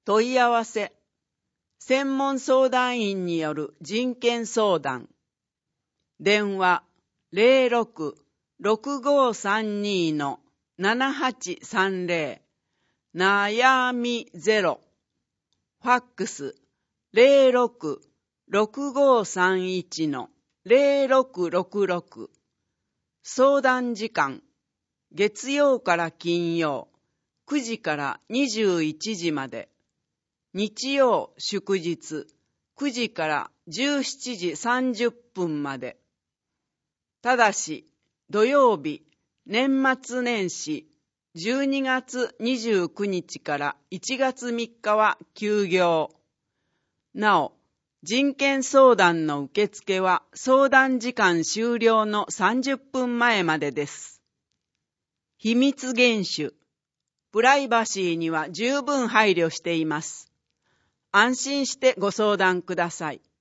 問い合わせ。専門相談員による人権相談。電話06-6532-7830。悩みゼロ。ファックス06-6531-0666。相談時間月曜から金曜9時から21時まで。日曜祝日9時から17時30分まで。ただし土曜日、年末年始12月29日から1月3日は休業。なお、人権相談の受付は相談時間終了の30分前までです。秘密厳守。プライバシーには十分配慮しています。安心してご相談ください。